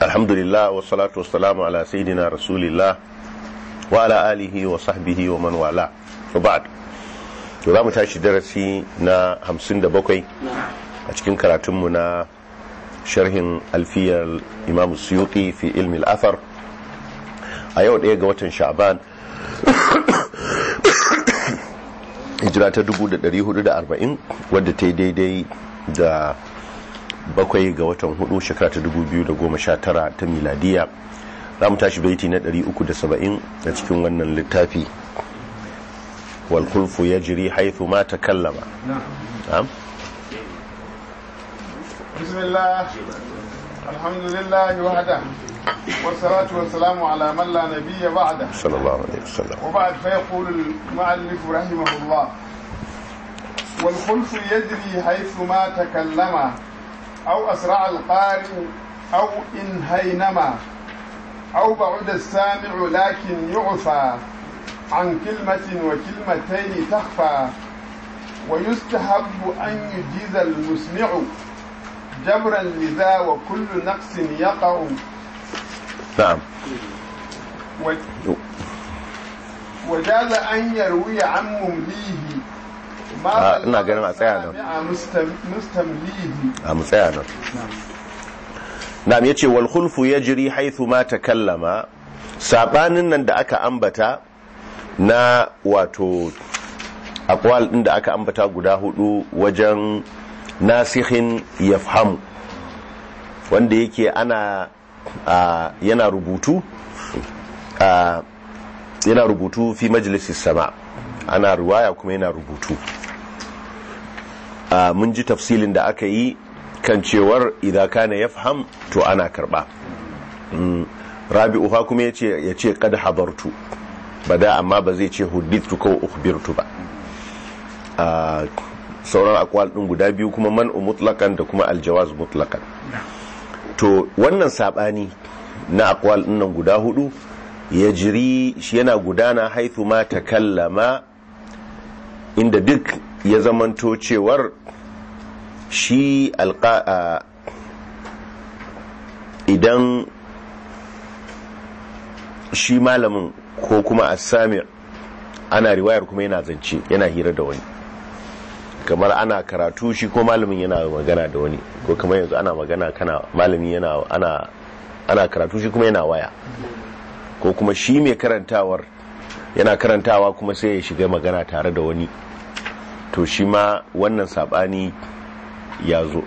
alhamdulillah wa salatu wassalamu ala sayyidina rasulillah wa ala alihi wa sahbihi wa man wala wa ba'd. To za mu tashi darasi na 57 a cikin karatunmu na sharhin alfiyar Imam Suyuti fi ilmi al-athar a yau ɗaya ga watan Sha'ban hijira ta 1440 wadda ta yi daidai da 7 ga watan 4 shekara ta 2019 ta miladiya. za mu tashi baiti na 370 a cikin wannan littafi wal khulfu yajri haythu ma takallama. na'am bismillah alhamdulillah wahda والصلاة والسلام على من لا نبي بعده صلى الله عليه وسلم. وبعد فيقول المؤلف رحمه الله والخلف يجري حيث ما تكلم أو أسرع القارئ أو إن هينما أو بعد السامع لكن يعفى عن كلمة وكلمتين تخفى ويستحب أن يجيز المسمع جبرا لذا وكل نقص يقع. نعم. وجاز أن يروي عن ممليه ما ina ganin a tsaya nan مستمليه. a mu tsaya nan. na'am yace wal khulfu yajri haythu ma takallama. sabanin nan da aka ambata na wato aqwal din da aka ambata guda hudu wajen nasikhin yafhamu wanda yake ana yana rubutu fi majalisis sama, ana riwaya kuma yana rubutu. mun ji tafsilin da aka yi kan cewar idan kana yafham to ana karba. rabi'uha kuma yace qad hadartu bada, amma ba zai ce huddithu ko ukhbirtu ba. sauran aqwal din guda biyu kuma man'u mutlaqan da kuma aljawaz mutlaqan. to wannan sabani na aqwal din nan guda hudu ya jiri shi yana gudana haithu ma takallama, inda duk ya zamanto cewar shi idan shi malamin ko kuma as-sami' ana riwayar kuma yana zance, yana hira da wani, kamar ana karatu shi ko malamin yana magana da wani, ko kamar yanzu ana magana kana malami yana ana karatu shi kuma yana waya, ko kuma shi mai karantawar yana karantawa kuma sai ya shiga magana tare da wani. to shi ma wannan sabani ya zo.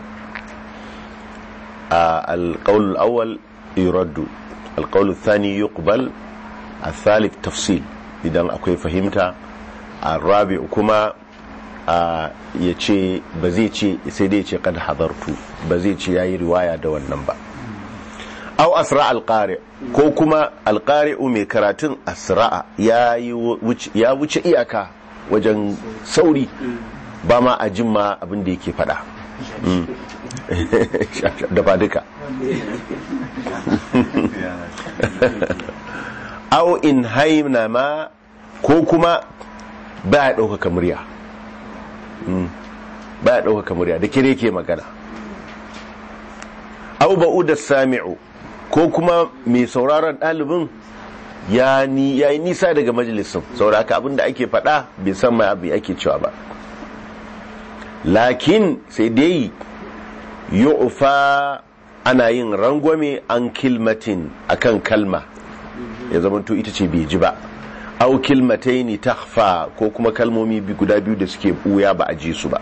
al-qawl al-awwal yuraddu, al-qawl ath-thani yuqbal, al-thalith tafsil idan akwai fahimta. al-rabi' kuma ya ce ba zai ce, sai dai ce kad hadartu, ba zai ce yayi riwaya da wannan ba. aw asra al-qari', ko kuma al-qari'u mai karatun asra'a ya wuce iyaka wajen sauri, ba ma a jimma abin da yake fada. da ba duka. aw in hayna ma, ko kuma ba ya ɗaukaka murya, ba ya ɗaukaka murya da kire ke magana. aw ba'uda sami'u, ko kuma mai sauraron ɗalibin ya yi nisa daga majalisun, sauraka abinda ake faɗa bai san mai abu ake cewa ba. lakin sai dai yu'fa, ana yin rangwame an kilmatin akan kalma, ya zamanto ita ce bai ji ba. au kilmataini takhfa, ko kuma kalmomi guda biyu da suke buya ba a ji su ba.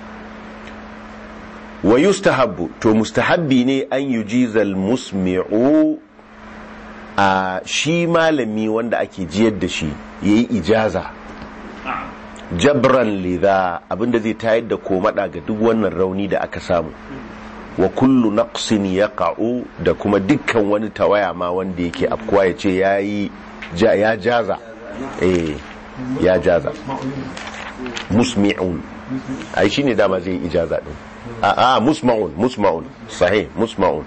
wa yustahabbu, to mustahabbi ne an yujizal musmi'u, a shi malami wanda ake jiyar da shi yayi ijaza jabran lidha, abinda zai tayar da komada ga duk wannan rauni da aka samu. wa kullu naqsin yaqa'u, da kuma dukkan wani tawaya ma wanda yake afkuwa ya ce ya jaza, ya jaza. musmi'un ai shine dama zai ijaza din. musma'un sahih, musma'un.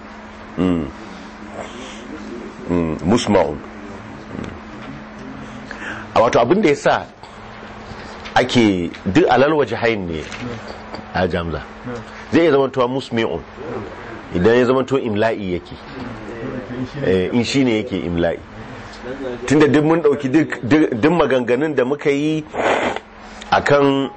musma'un. a wato abinda yasa ake duk alal wajhain ne a jamza, zai iya zamantowa musmi'un idan ya zamanto imla'i yake, in shi ne yake imla'i. Tunda duk mun dauki duk maganganun da muka yi akan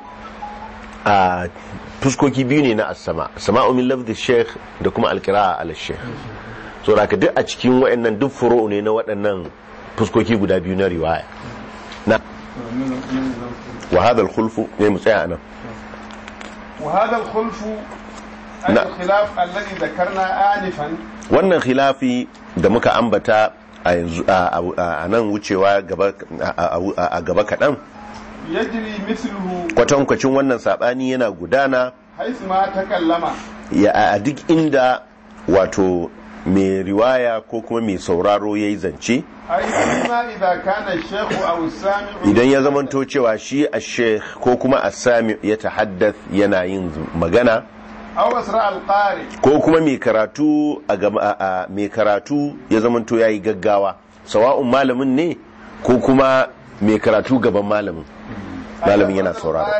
fuskoki biyu ne na as-sama, sama'u min lafzi sheikh da kuma al-qira'a ala sheikh. So da duk a cikin waɗannan duk furu ne na waɗannan fuskoki guda biyu na riwaya. Na wa hadha al-khulfu ne mu tsaya nan. wa hadha al-khulfu al-khilaf alladhi dhakarna anifan, wannan khilafi da muka ambata a yanzu a nan wucewa a gaba kaɗan, yajri mithluhu, kwatankwacin wannan saɓani yana gudana haythu ma takallama, a duk inda wato mai riwaya ko kuma mai sauraro ya yi zance, ay ma idha kana ash-shaykh aw as-sami', idan ya zamanto cewa shi ash-shaykh ko kuma as-sami' ya tahaddath yana yin magana, aw asra al-qari, ko kuma mai karatu mai karatu ya zamanto yayi gaggawa, sawa'un malamin ne ko kuma mai karatu gaban malamin yana sauraro,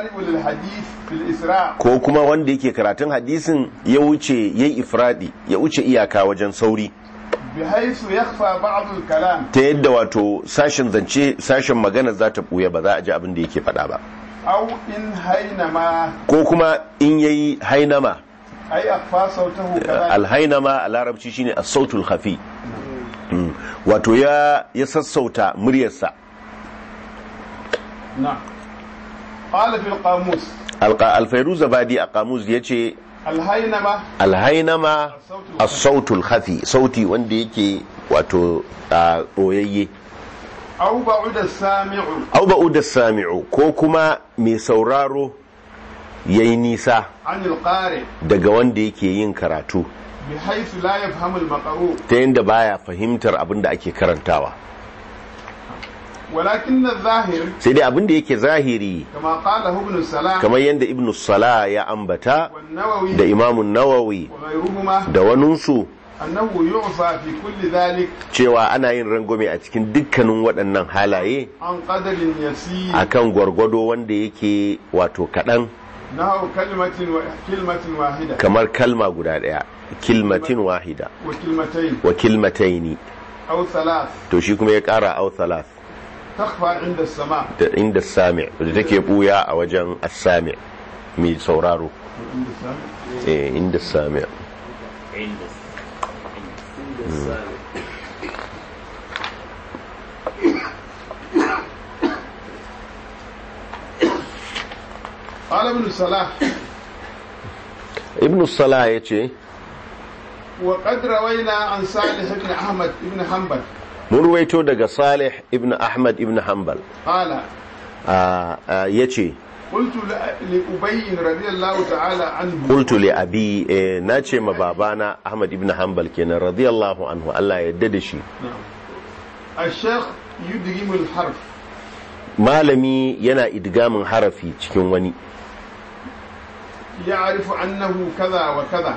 ko kuma wanda yake karatun hadisin ya wuce yayi ifradi, ya wuce iyaka wajen sauri, bihaythu yakhfa ba'd al-kalam, ta yadda wato sashen zance sashen magana za ta buya, ba za a ji abin da yake faɗa ba, aw in hainama, ko kuma in yayi hainama. ay akhfa sautahu kadhalika, alhainama a larabci shine as-sautul khafi, wato ya sassauta muryarsa. na qala fil qamus, al-fayruz zabadi a qamus yace alhainama as-sautul khafi, sauti wanda yake wato boyayye, aw ba'uda as-sami'u, ko kuma mai sauraro yayi nisa anil qari, daga wanda yake yin karatu, bihaythu la yafhamu al-maqru, ta yanda baya fahimtar abin da ake karantawa. walakin adh-dhahir, sai dai abin da yake zahiri, kama qala ibn salah, kamar yanda ibn salah ya ambata wan-nawawi, da imamun nawawi wa ghayruhuma, da waninsu, annahu yu'fa fi kulli dhalik, cewa ana yin rangwame a cikin dukkanin waɗannan halaye an qadarin yasir, akan gwargwado wanda yake wato kaɗan, nahu kalimatin wahida, kamar kalma guda ɗaya, kilmatin wahida wa kilmatayn wa kilmataini, aw thalath, to shi kuma ya ƙara aw thalath, takhfa inda as-sama', da inda sami da take buya a wajen as-sami mai sauraro, inda sami. qala ibn salah, ibn salah yace wa qad rawayna an salih ibn ahmad ibn hanbal, mun ruwaito daga salih ibn ahmad ibn hanbal qala yace qultu li ubay radiyallahu ta'ala anhu, qultu li abi, nace ma babana ahmad ibn hanbal kenan radiyallahu anhu, Allah ya yarda da shi, ash-shaykh yudgimu al-harf, malami yana idgamin harafi cikin wani, ya'rifu annahu kaza wa kaza,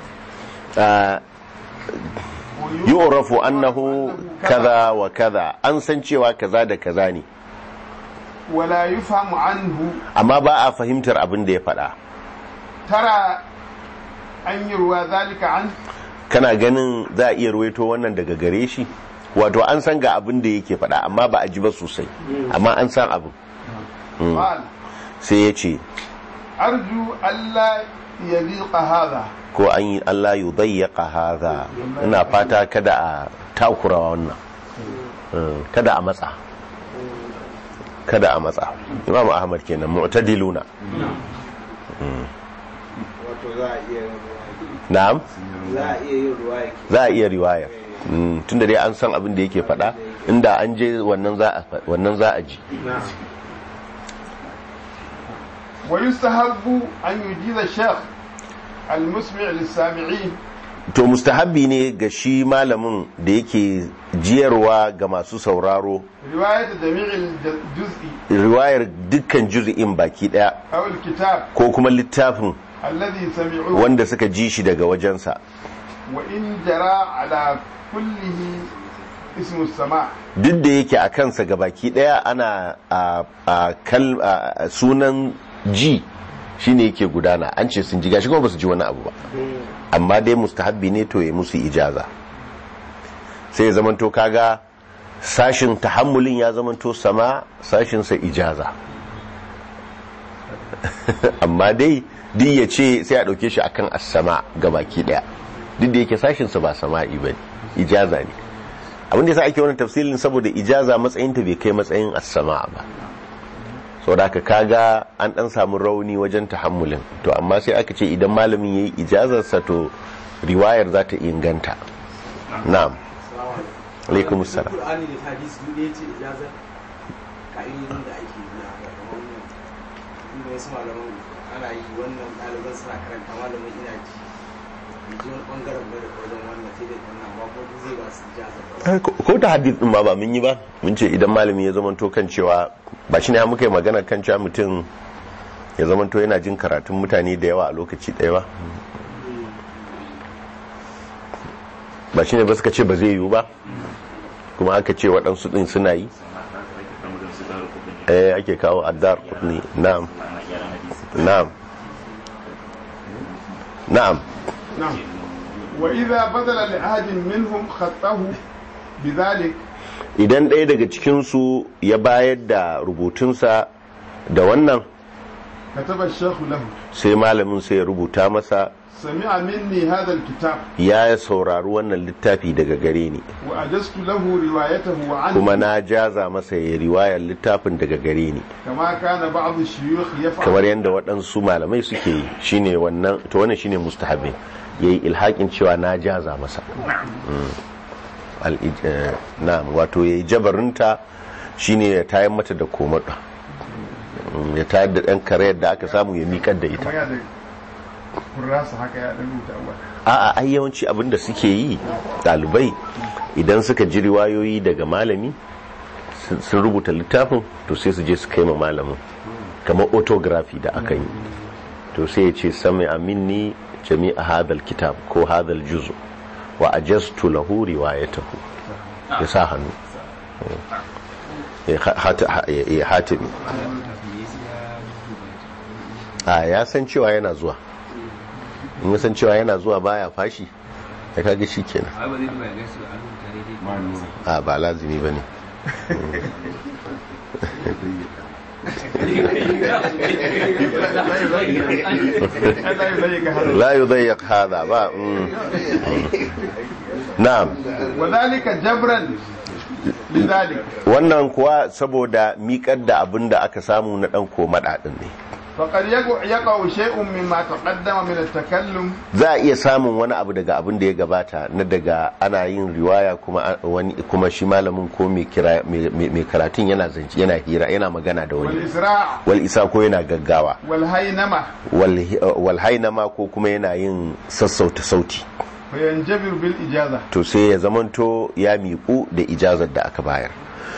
yu'rafu annahu kaza wa kaza, an san cewa kaza da kaza ne, wala yufhamu anhu, amma ba a fahimtar abin da ya faɗa. tara an yurwa zalika an, kana ganin za a iya ruwaito wannan daga gare shi, wato an san ga abin da yake faɗa amma ba a ji ba sosai, amma an san abin. sai ya ce arju alla yaliqa hadha, ko an yi Allah yi dayyaka haza, ina fata kada a takura wannan, kada a matsa, kada a matsa. Imam Ahmad kenan, mu'tadiluna. wato za a iya na'am, za a iya yin ruwaya, za a iya riwayar, tunda dai an san abin da yake faɗa, inda an je wannan za a ji. wa yustahabbu an yujiza shaykh al-musmi' lis-sami'in, to mustahabbi ne ga shi malamin da yake jiyarwa ga masu sauraro riwayat jami'il juz'i, riwayar dukkan juz'in baki daya, aw al-kitab ko kuma littafin alladhi sami'u, wanda suka ji shi daga wajensa, wa in jara ala kullihi ismu sama', duk da yake a kansa ga baki daya ana sunan ji shine yake gudana, an ce sun ji gashi kuma ba su ji wani abu ba, amma dai mustahabbi ne to ya musu ijaza. sai ya zamanto kaga sashin tahammulin ya zamanto sama, sashin sa ijaza. amma dai duk ya ce sai a dauke shi akan as-sama gabaki daya, duk da yake sashin sa ba sama'i bane, ijaza ne. abin da yasa ake wannan tafsirin saboda ijaza matsayin ta bai kai matsayin as-sama ba, saboda haka kaga an dan samu rauni wajen tahammulin. To amma sai aka ce idan malamin yayi ijazar sa to riwayar za ta inganta. Na'am. Alaikum assalam. Qur'ani da hadisi ne yace ijazar ka'idodin da ake yi na ga wannan inda wasu malaman ana yi wannan ɗaliban suna karanta malamin ina ji wani bangaren ba da wajen wannan sai dai wannan amma ko zai ba su ijazar ko ta hadith din ma ba mun yi ba, mun ce idan malami ya zamanto kan cewa ba shi ne ya muka yi magana kan cewa mutum ya zamanto yana jin karatun mutane da yawa a lokaci ɗaya ba, ba shi ne ba suka ce ba zai yiwu ba, kuma aka ce waɗansu ɗin suna yi ake kawo addar ne. Na'am na'am na'am. wa idha badala li ahadin minhum khattahu bidhalik, idan ɗaya daga cikinsu ya bayar da rubutunsa da wannan, kataba shaykhu lahu, sai malamin sai ya rubuta masa, sami'a minni hadha alkitab, ya saurari wannan littafi daga gare ni, wa ajastu lahu riwayatahu wa anhu, kuma na jaza masa ya riwayar littafin daga gare ni, kama kana ba'd ash-shuyukh yaf'al, kamar yadda waɗansu malamai suke yi. Shine wannan, to wannan shine mustahabi, yayi ilhakin cewa na jaza masa. Na'am, wato yayi jabarinta shine ya tayar mata da komada, ya tayar da ɗan kare da aka samu ya miƙar da ita. kurrasa haka ya dan rubuta awwal. A'a, ai yawanci abinda suke yi ɗalibai idan suka ji riwayoyi daga malami sun rubuta littafin, to sai su je su kai ma malamin kamar autography da aka yi, to sai ya ce sami aminni jami'a hadal kitab ko hadal juzu wa ajastu lahu riwayatahu, ya sa hannu ya hatimi. Ya san cewa yana zuwa, in ya san cewa yana zuwa baya fashi ya kage shi kenan. Ba lazimi bane. la yudayyiq hadha ba. Na'am. Wadhalika jabran lidhalik, wannan kuwa saboda miƙar da abin da aka samu na ɗan komada ɗin ne. faqad yaqa'u shay'un mimma taqaddama min at-takallum, za a iya samun wani abu daga abin da ya gabata na daga ana yin riwaya kuma wani kuma shi malamin ko mai karatun yana zance, yana hira, yana magana da wani, wal isa ko yana gaggawa, wal hainama ko kuma yana yin sassauta sauti, fayanjabir bil ijaza, to sai ya zamanto ya miƙu da ijazar da aka bayar.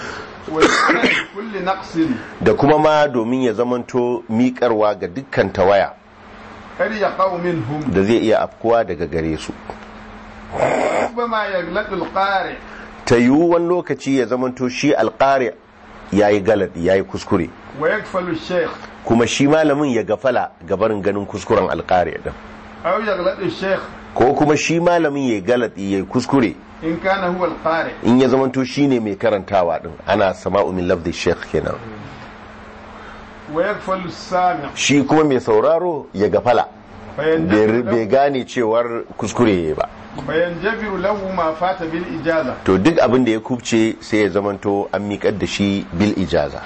kulli naqsin, da kuma ma domin ya zamanto miƙarwa ga dukkan tawaya kar yaqau minhum, da zai iya afkuwa daga gare su. rubbama yaglaqu al-qari, ta yiwu wani lokaci ya zamanto shi alƙari ya yi galadi, ya yi kuskure, wa yakfalu ash-shaykh, kuma shi malamin ya gafala gabarin ganin kuskuren alƙari ɗin, aw yaglaqu ash-shaykh, ko kuma shi malamin ya yi galadi, ya yi kuskure in kana huwa al-qari, in ya zamanto shi ne mai karantawa ɗin, ana sama'u min lafzi shaykh kenan, wa yakfalu as-sami', shi kuma mai sauraro ya gafala bai gane cewar kuskure ba, fayanjabiru lahu ma fata bil ijaza, to duk abin da ya kubce sai ya zamanto an miƙar da shi bil ijaza.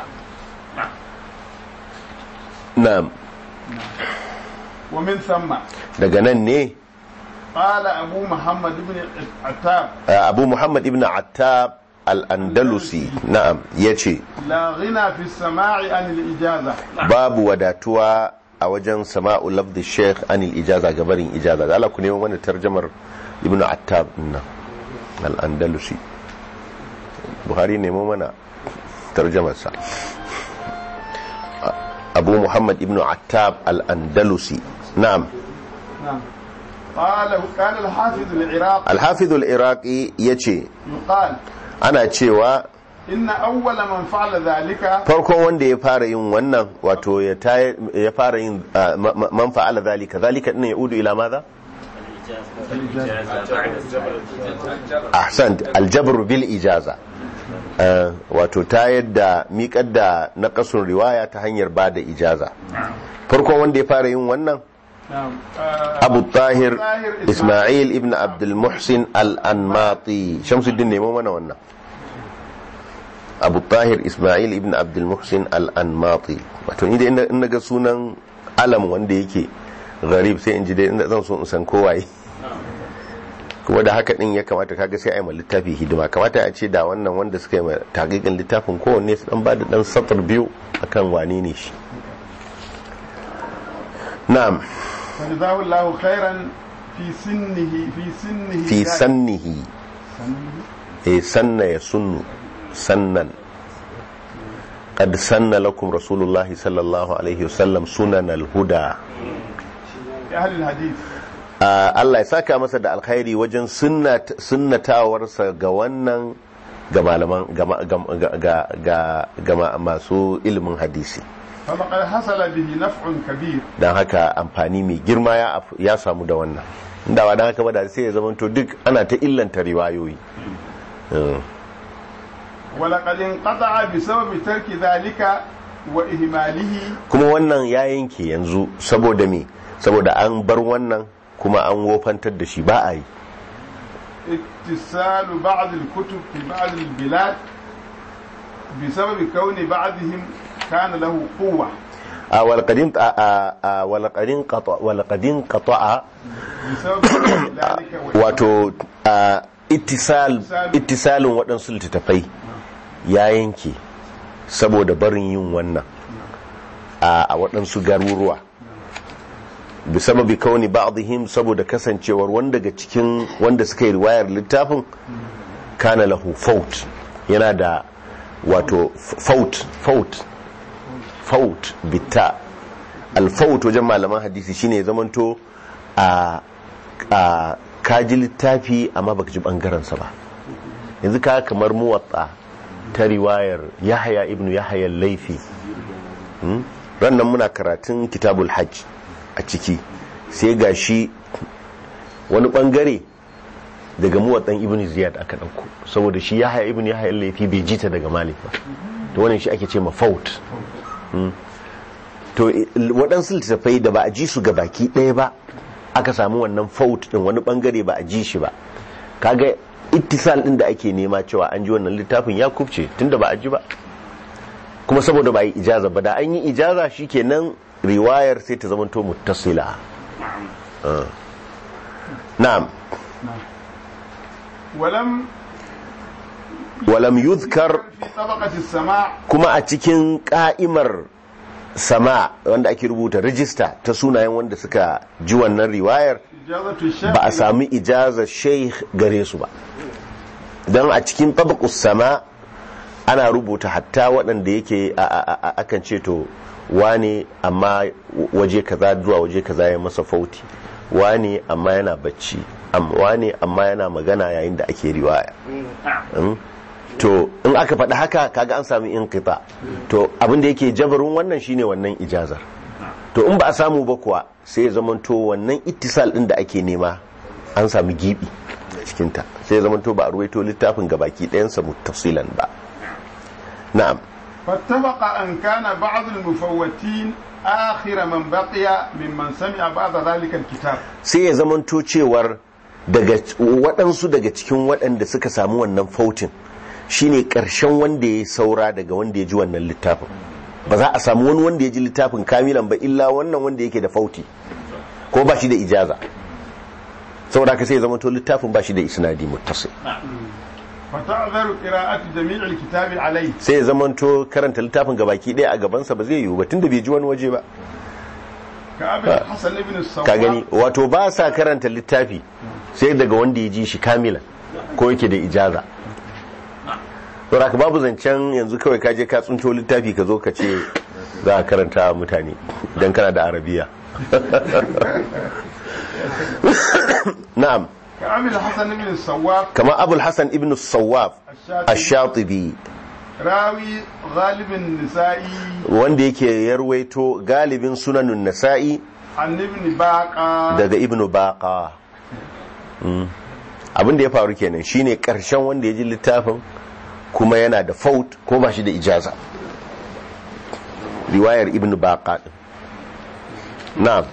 Na'am. wa min thumma Daga nan ne qala abu muhammad ibn attab, Abu Muhammad ibn Attab al-Andalusi, na'am, yace la ghina fi as-sama'i an al-ijaza, babu wadatuwa a wajen sama'u lafzi sheikh anil ijaza gabarin ijaza. da Allah ku nemo mana tarjamar ibn Attab nan al-Andalusi, Buhari nemo mana tarjamarsa. Abu Muhammad ibn Attab al-Andalusi, na'am. نعم. قال الحافظ العراقي، al-Hafiz al-Iraqi yace يقال ana cewa إن أول من فعل ذلك، farkon wanda ya fara yin wannan, wato ya fara yin man fa'ala zalika, zalika din ya udu ila maza ahsant aljabr bil ijaza wato ta yadda miƙar da naqasun riwaya ta hanyar ba da ijaza. Farkon wanda ya fara yin wannan Abu Tahir Ismail ibn Abdul Muhsin al-Anmati. Shamsuddin nemo mana wannan. Abu Tahir Ismail ibn Abdul Muhsin al-Anmati. Wato ni da in naga sunan alam wanda yake gharib sai in ji dai inda zan so in san kowaye. Kuma da haka din ya kamata kaga sai ai ma littafi hidima. Kamata a ce da wannan wanda suka yi taqiqin littafin kowanne su dan ba da dan satr biyu akan wane ne shi. Na'am. فجزاه الله خيرا في سنه سن يسن سنا قد سن لكم رسول الله صلى الله عليه وسلم سنن الهدى أهل الحديث Allah ya saka masa da alkhairi wajen sunnatawarsa ga wannan ga malaman ga masu ilimin hadisi. فلقد حصل به نفع كبير. Dan haka amfani mai girma ya samu da wannan. Inda ba dan haka ba da sai ya zamanto duk ana ta illanta riwayoyi. ولقد انقطع بسبب ترك ذلك وإهماله. Kuma wannan ya yanke yanzu saboda me? Saboda an bar wannan kuma an wofantar da shi ba a yi. اتصال بعض الكتب في بعض البلاد بسبب كون بعضهم كان له قوة. ولقد انقطع wato ittisalin waɗansu littattafai ya yanke saboda barin yin wannan a waɗansu garuruwa bisababi kauni ba'dihim saboda kasancewar wanda daga cikin wanda suka yi riwayar littafin kana lahu faut yana da wato faut bitta alfaut wajen malaman hadisi shine ya zamanto a kaji littafi amma baka ji bangaren sa ba. Yanzu ka kamar muwatta ta riwayar Yahya ibn Yahya al-Laythi rannan muna karatun kitabul hajj a ciki sai gashi wani bangare daga muwattan ibn Ziyad aka dauko saboda shi Yahya ibn Yahya al-Laythi bai jita daga Malik ba, to wannan shi ake ce ma faut. To waɗansu littattafai da ba a ji su ga baki ɗaya ba aka samu wannan faut ɗin wani ɓangare ba a ji shi ba, kaga ittisal ɗin da ake nema cewa an ji wannan littafin ya kubce tunda ba a ji ba, kuma saboda ba a yi ijaza ba. Da an yi ijaza shi kenan riwayar sai ta zamanto muttasila. Na'am. walam yuzkar kuma a cikin ka'imar sama wanda ake rubuta rijista ta sunayen wanda suka ji wannan riwayar ba a sami ijazar sheikh gare su ba. don a cikin tabaqus sama ana rubuta hatta waɗanda yake akan ce to wane amma waje kaza zuwa waje kaza ya masa fauti, wane amma yana bacci, wane amma yana magana yayin da ake riwaya. To in aka faɗi haka kaga an sami inqita, to abinda yake jabarin wannan shine wannan ijazar. To in ba a samu ba kuwa sai ya zamanto wannan ittisal din da ake nema an sami gibi cikin ta, sai ya zamanto ba a ruwaito littafin gabaki ɗayan sa muttasilan ba. Na'am. fattabaqa an kana ba'd al-mufawwatin akhir man baqiya mimman sami'a ba'd dhalika al-kitab. Sai ya zamanto cewar daga waɗansu daga cikin waɗanda suka samu wannan fautin shine ƙarshen wanda ya saura daga wanda ya ji wannan littafin. Ba za a samu wani wanda ya ji littafin kamilan ba illa wannan wanda yake da fauti ko ba shi da ijaza, saboda ka sai ya zamanto littafin ba shi da isnadi muttasil. fata'zaru qira'atu jami' al-kitabi alayhi, sai ya zamanto karanta littafin gabaki ɗaya a gabansa ba zai yiwu ba tunda bai ji wani waje ba. Ka gani wato ba sa karanta littafi sai daga wanda ya ji shi kamilan ko yake da ijaza. saboda ka babu zancen yanzu kawai ka je ka tsunto littafi ka zo ka ce za a karanta mutane don kana da arabiya. Na'am. kama abul hasan ibn sawaf ash-shatibi rawi galibin nisa'i wanda yake yarwaito galibin sunanun nasa'i an ibn baqa daga ibn baqa abin da ya faru kenan shine karshen wanda ya ji littafin kuma yana da faut ko ba shi da ijaza, riwayar ibn baqa din. na'am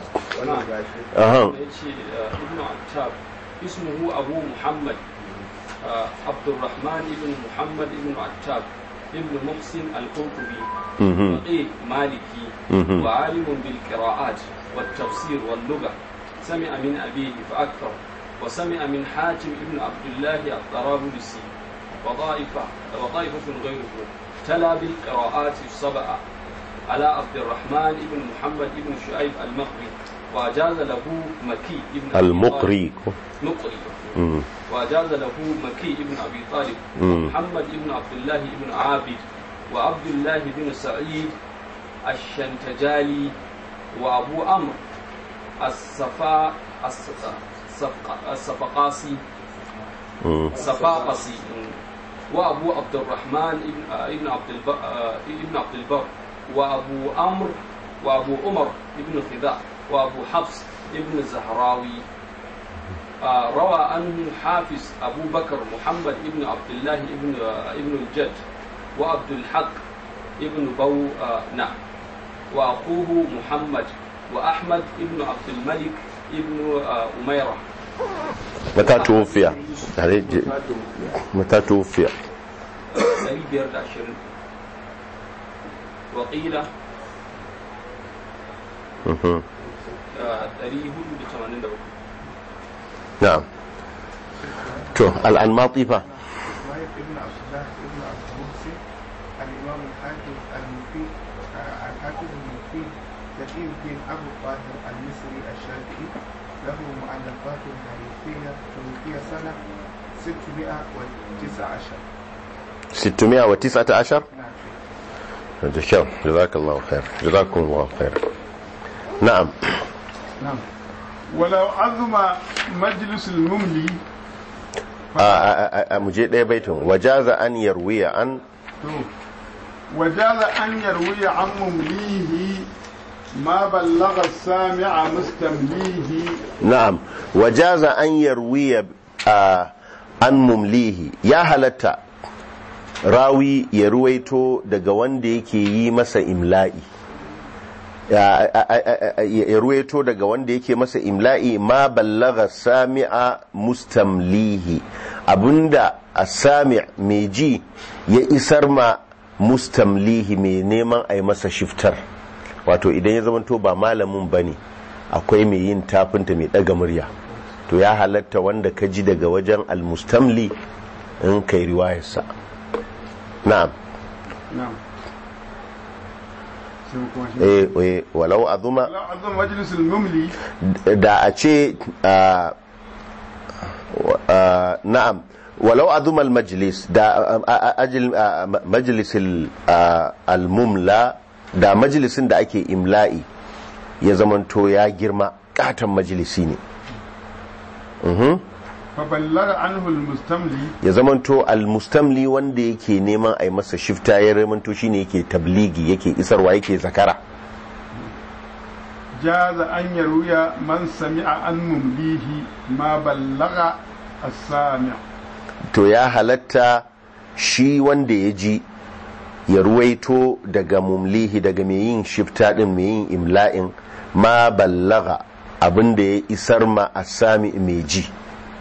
ibn Attab ismuhu Abu Muhammad Abdurrahman ibn Muhammad ibn Attab ibn Muhsin al-Qurtubi faqih maliki wa alimun bil qira'at wat tafsir wal lugha, sami'a min abihi fa akthar wa sami'a min Hatim ibn Abdullah at-Tarabulsi wa ta'ifatun ghayruhu tala bil qira'at as-sab'a على عبد الرحمن ابن محمد ابن شعيب المقري وأجاز له مكي ابن المقري وأجاز له مكي ابن أبي طالب محمد ابن عبد الله ابن عابد وعبد الله بن سعيد الشنتجالي وأبو عمرو الصفاقسي وأبو عبد الرحمن ابن عبد البر وأبو عمرو وأبو عمر ابن خذاع وأبو حفص ابن الزهراوي. روى عنه حافظ أبو بكر محمد ابن عبد الله ابن الجد وعبد الحق ابن بونا وأخوه محمد وأحمد ابن عبد الملك ابن أميرة. متى توفي؟ وقيل نعم. الماطفة ابن عبد الله ابن عبد المحسن الإمام الحافظ المفيد الحافظ المفيد تقي الدين أبو الطاهر المصري الشافعي له مؤلفات حديثية توفي سنة 619. جزاك الله خير. جزاكم الله خير. نعم. ولو عظم مجلس المملي مجيء ده بيتهم وجاز أن يروي عن ممليه ما بلغ السامع مستمليه. نعم. وجاز أن يروي عن ممليه. يا هلتا rawi ya ruwaito daga wanda yake yi masa imla'i, ya ruwaito daga wanda yake masa imla'i ma ballaga sami'a mustamlihi, abinda as-sami' mai ji ya isar ma mustamlihi mai neman a yi masa shiftar. Wato idan ya zamanto ba malamin bane, akwai mai yin tafinta mai daga murya, to ya halatta wanda ka ji daga wajen al-mustamli in kai riwayarsa. نعم. ولو أظم مجلس المملي دا أشي نعم ولو أظم المجلس دا أجل مجلس المملى دا مجلس دا أكي إملائي يزمنتو يا جرما كاتم مجلسيني ya zamanto almustamli wanda yake neman a yi masa shifta ya zamanto shine yake tabligi, yake isarwa, yake zakara. jaza an yaruya man sami'a an mumlihi ma ballaga as-sami', to ya halatta shi wanda ya ji ya ruwaito daga mumlihi, daga mai yin shifta din, mai yin imla'in, ma ballaga abinda ya isar ma as-sami' mai ji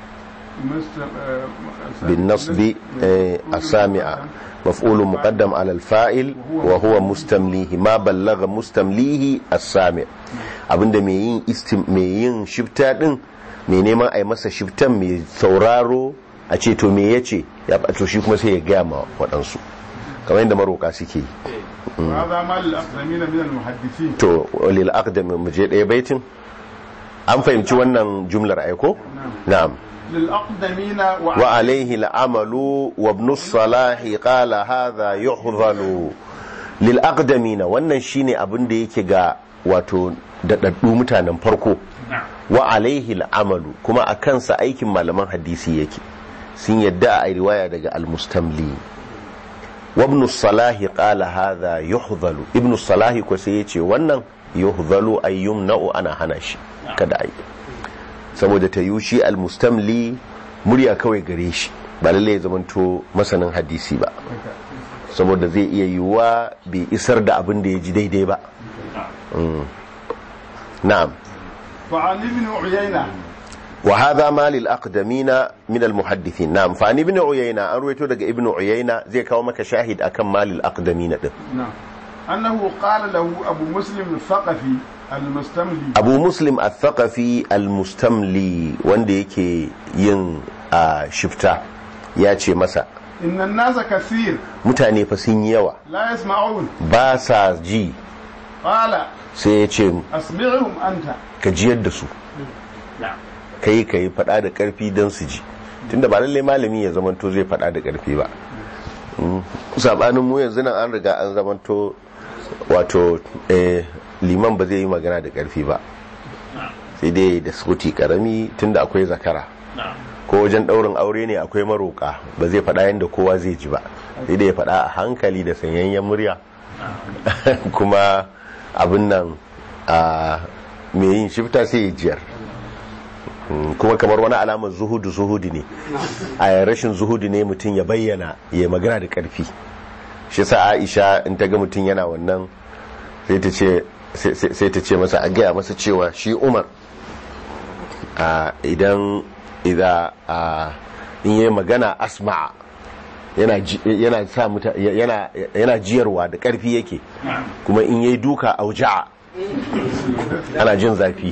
بالنصب السامع مفعول مقدم على الفاعل وهو مستمليه ما بلغ مستمليه السامع. abinda mai yin shifta din, mai neman a yi masa shiftan, mai sauraro a ce to me yace ya to shi kuma sai ya gaya ma waɗansu kamar yadda maroka suke yi. to lil aqdam mu je ɗaya baitin an fahimci wannan jumlar aiko. na'am. وعليه العمل وابن الصلاح قال هذا يحظل للأقدمين. wannan shine abin da yake ga wato dadaddu mutanen farko. wa alaihi al'amalu, kuma a kansa aikin malaman hadisi yake, sun yadda a riwaya daga al-mustamli. wa ibn as-salah qala hadha yuhzalu, ibn as-salah ko sai yace wannan yuhzalu ay yumna'u, ana hana shi kada ai. saboda ta yushi al-mustamli murya kawai gare shi ba lalle ya zamanto masanin hadisi ba, saboda zai iya yiwuwa bai isar da abin da ya ji daidai ba. na'am. فعن ابن عيينة وهذا ما للأقدمين من المحدثين. نعم. فعن ابن عيينة an ruwaito daga ibn Uyayna zai kawo maka shahid akan ma lil-aqdamin din. نعم أنه قال له أبو مسلم الثقفي المستملي Abu Muslim al-Thaqafi al-Mustamli wanda yake yin shifta ya ce masa إن الناس كثير mutane fa sun yi yawa لا يسمعون ba sa ji, قال sai ya ce أسمعهم أنت ka jiyar da su, kai fada da karfi don su ji, tunda ba lalle malami ya zamanto zai fada da karfi ba. Sabanin mu yanzu nan an riga an zamanto wato liman ba zai yi magana da karfi ba, sai dai da sauti karami tunda akwai zakara, ko wajen daurin aure ne akwai maroka ba zai fada yadda kowa zai ji ba, sai dai ya fada a hankali da sanyayyen murya. kuma abin nan mai yin shifta sai ya jiyar, kuma kamar wani alamar zuhudu ne, a rashin zuhudu ne mutum ya bayyana ya magana da karfi. shi sa Aisha in ta ga mutum yana wannan sai ta ce masa a gaya masa cewa shi Umar idan in yi magana asma'a yana sa yana jiyarwa da karfi yake, kuma in yi duka auja'a ana jin zafi.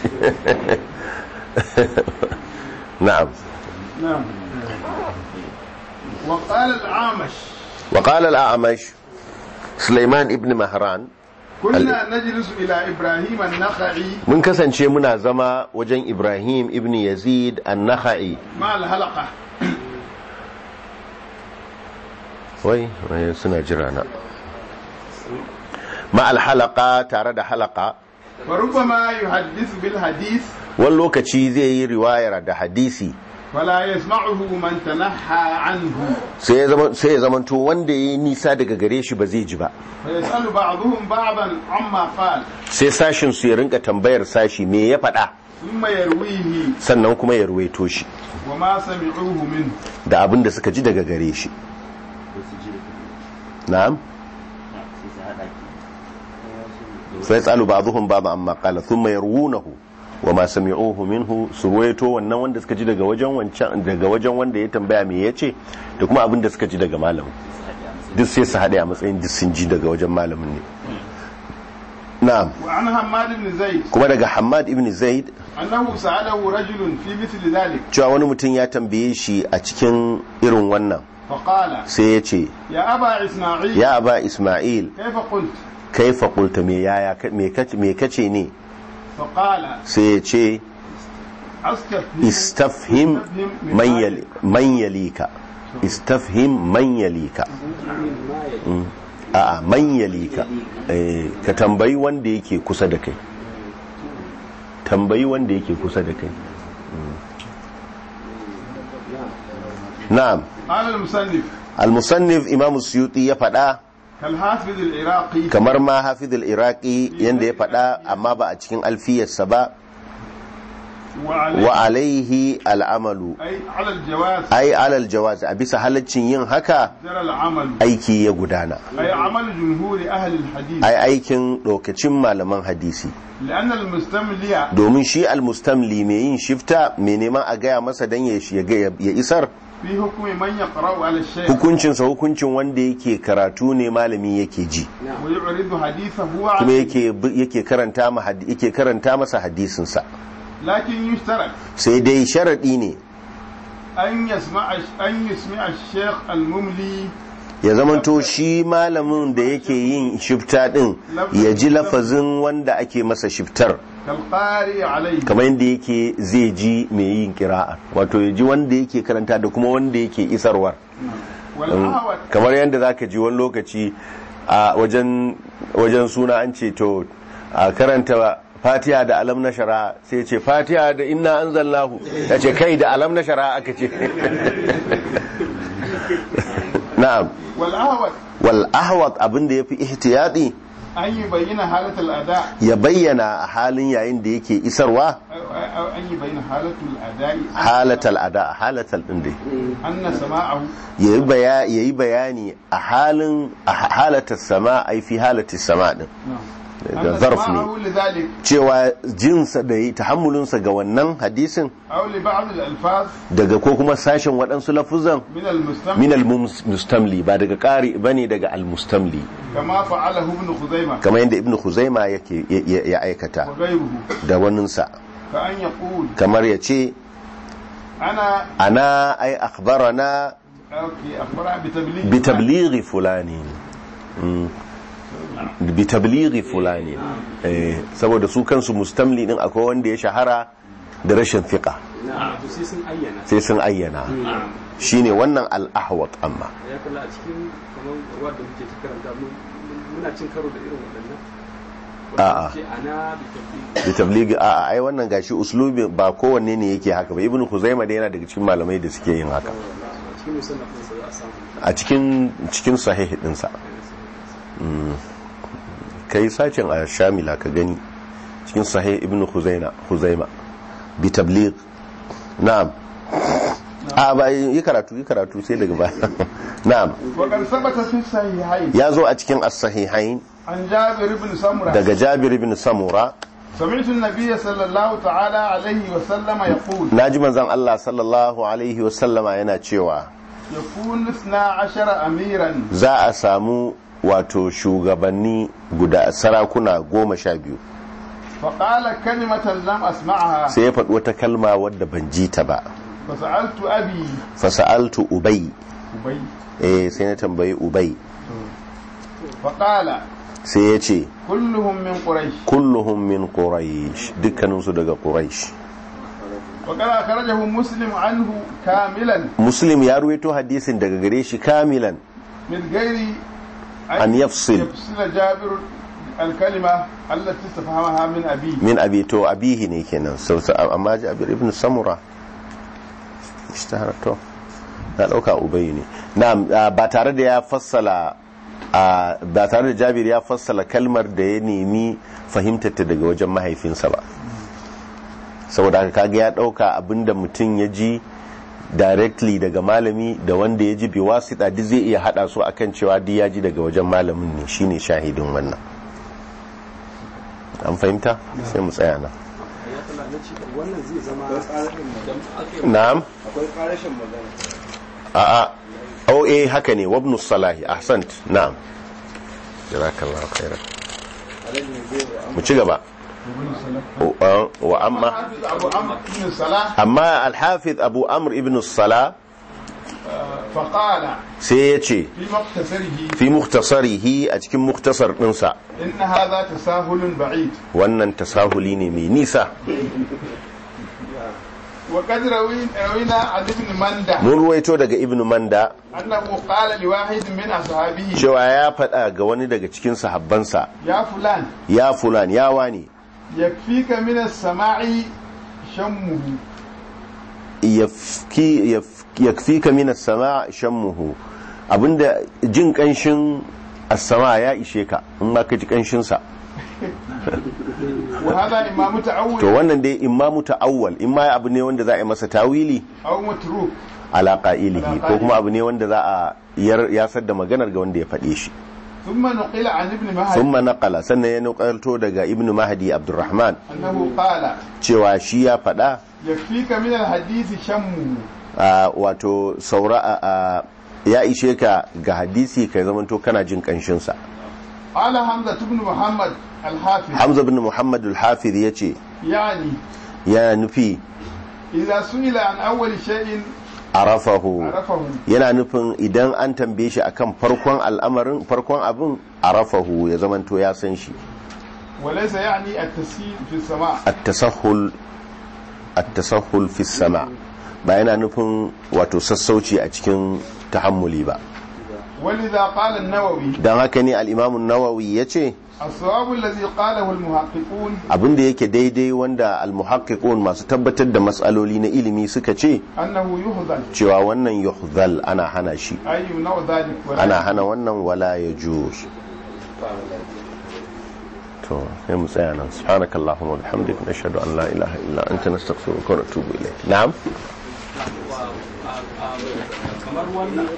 na'am. نعم وقال الأعمش سليمان ابن مهران كنا نجلس إلى إبراهيم النخعي mun kasance muna zama wajen Ibrahim ibn Yazid an-Nakhai مع الحلقة wai suna jira na ma al-halaqa tare da halaqa. وربما يحدث بالحديث wani lokaci zai yi riwayar da hadisi فلا يسمعه من تنحى عنه sai ya zamanto wanda ya yi nisa daga gare shi ba zai ji ba, فيسأل بعضهم بعضا عما قال sai sashin su ya rinka tambayar sashi me ya faɗa, ثم يرويه sannan kuma ya ruwaito shi وما سمعوه منه da abin da suka ji daga gare shi. na'am. sai tsalu ba'dhum ba'd amma qala thumma yarwunahu wa ma sami'uhu minhu, su ruwaito wannan wanda suka ji daga wajen wanda ya tambaya me yace da kuma abin da suka ji daga malamin, duk sai su haɗe a matsayin duk sun ji daga wajen malamin ne. na'am. وعن حماد بن زيد kuma daga Hammad ibn Zaid أنه سأله رجل في مثل ذلك cewa wani mutum ya tambaye shi a cikin irin wannan, فقال sai ya ce يا أبا إسماعيل ya aba Ismail كيف قلت kaifa qulta me kace ne, فقال sai ya ce istafhim man yalika, istafhim man yalika. a'a man yalika, ka tambayi wanda yake kusa da kai, tambayi wanda yake kusa da kai. na'am. قال المصنف al-musannif imam suyuti ya faɗa كالحافظ العراقي kamar ma hafiz al-iraqi yanda ya faɗa, amma ba a cikin alfiyarsa ba. wa alaihi al'amalu, أي على الجواز ai alal jawaz, a bisa halaccin yin haka جرى العمل aiki ya gudana, أي عمل جمهور أهل الحديث ai aikin lokacin malaman hadisi, لأن المستملي domin shi almustamli mai yin shifta mai neman a gaya masa dan ya isar, في حكم من يقرأ على الشيخ hukuncinsa hukuncin wanda yake karatu ne malami yake ji, ويعرض حديثه kuma عليه yake karanta masa hadisinsa. لكن يشترط sai dai sharaɗi ne أن يسمع الشيخ المملي ya zamanto shi malamin da yake yin shifta din ya ji lafazin wanda ake masa shiftar, كالقارئ عليه kamar yadda yake zai ji mai yin kira'a, wato ya ji wanda yake karanta da kuma wanda yake isarwar. والأهوت kamar yadda zaka ji wani lokaci a wajen suna an ce to a karanta fatiha da alam na shara, sai ce fatiha da inna anzalnahu, ya ce kai da alam na shara aka ce. na'am. والأهوت wal ahwat, abinda yafi ihtiyadi أن يبين حالة الأداء ya bayyana a halin yayin da yake isarwa أو أن يبين حالة الأداء halatal ada halatal din dai أن سماعه yayi bayani a halin halatar sama ai fi halatis sama din da أن zarf سماعه ne لذلك cewa jinsa da yi tahammulinsa ga wannan hadisin أو لبعض الألفاظ daga ko kuma sashen waɗansu lafuzan من المستمع min al-mustamli ba daga ƙari bane daga al-mustamli كما فعله ابن خزيمة kamar yadda ibnu khuzaima yake ya aikata وغيره da waninsa كأن يقول kamar ya ce ana ai akhbarana أوكي أخبرها بتبليغ bitablighi fulani bitablighi fulani saboda su kansu mustamli din akwai wanda ya shahara da rashin fiqa to sai sun ayyana sai sun ayyana shine wannan al-ahwat amma ya kalla a cikin kamar wanda muke ta karanta muna cin karo da irin waɗannan a'a ce ana bitablighi a'a ai wannan gashi uslubi ba kowanne ne yake haka ba ibnu khuzaima da yana daga cikin malamai da suke yin haka cikin musannafin sa za a samu a cikin sahih dinsa kai sacin a shamila ka gani cikin sahih ibn khuzaima bi tabligh na'am a ba yi karatu sai daga ba na'am وقد ثبت في الصحيحين ya zo a cikin as-sahihain عن جابر بن سمرة daga jabir ibn samura سمعت النبي صلى الله تعالى عليه وسلم يقول naji manzon Allah sallallahu alaihi wa sallama yana cewa يكون 12 أميرا za a samu wato shugabanni guda sarakuna 12 فقال كلمة لم أسمعها sai ya faɗi wata kalma wadda ban ji ta ba فسألت أبي fasa'altu ubay أبي sai na tambayi ubay فقال sai ya ce كلهم من قريش kulluhum min quraish dukkaninsu daga quraish وقد أخرجه مسلم عنه كاملا muslim ya ruwaito hadisin daga gare shi kamilan من غير أن يفصل جابر الكلمة التي استفهمها من أبيه min abi to abihi ne kenan amma jabir ibn samura ishtahara to na dauka ubay ne na'am ba tare da ya fassala ba tare da jabir ya fassala kalmar da ya nemi fahimtar ta daga wajen mahaifinsa ba saboda haka kaga ya dauka abinda mutum ya ji directly daga malami da wanda ya ji biwasita duk zai iya hada su akan cewa duk ya ji daga wajen malamin ne shine shahidin wannan an fahimta sai mu tsaya nan ya kalla na ce wannan zai zama na'am akwai karashin magana a'a haka ne wabnu salahi ahsant na'am jazakallahu khairan mu ci gaba wa amma أبو عمرو بن الصلاح amma al-hafiz abu amr ibn salah فقال sai ya ce في مختصره fi mukhtasarihi a cikin mukhtasar dinsa إن هذا تساهل بعيد wannan tasahuli ne mai nisa وقد روينا عن ابن مندة mun ruwaito daga ibn manda أنه قال لواحد من أصحابه cewa ya faɗa ga wani daga cikin sahabbansa يا فلان ya fulan ya wani يكفيك من السماع شمه yakfika min as-sama' shammuhu abinda jin kanshin as-sama' ya ishe ka in ma ka ji kanshin sa وهذا إما متعود to wannan dai imma muta'awwal imma abu ne wanda za a yi masa tawili أو متروك ala qa'ilihi ko kuma abu ne wanda za a yasar da maganar ga wanda ya faɗe shi ثم نقل عن ابن مهدي thumma naqala sannan ya nuqalto daga ibnu mahdi abdurrahman أنه قال cewa shi ya faɗa يكفيك من الحديث شمه wato saura ya ishe ka ga hadisi kai zamanto kana jin kanshin sa قال حمزة بن محمد الحافظ hamza bin muhammad al-hafiz yace يعني ya nufi إذا سئل عن أول شيء arafahu عرفه yana nufin idan an tambaye shi akan farkon al'amarin farkon abin arafahu ya zamanto ya san shi وليس يعني التسهيل في السماع at-tasahhul fi sama ba yana nufin wato sassauci a cikin tahammuli ba ولذا قال النووي dan haka ne al-imam an-nawawi yace الصواب الذي قاله المحققون abinda yake daidai wanda al-muhaqqiqun masu tabbatar da matsaloli na ilimi suka ce أنه يهذل cewa wannan yuhdhal ana hana shi أي يمنع ذلك ولا ana hana wannan wala yajuz to sai mu tsaya nan subhanakallahumma wa bihamdika nashhadu an la ilaha illa anta nastaghfiruka wa natubu ilayk na'am kamar wannan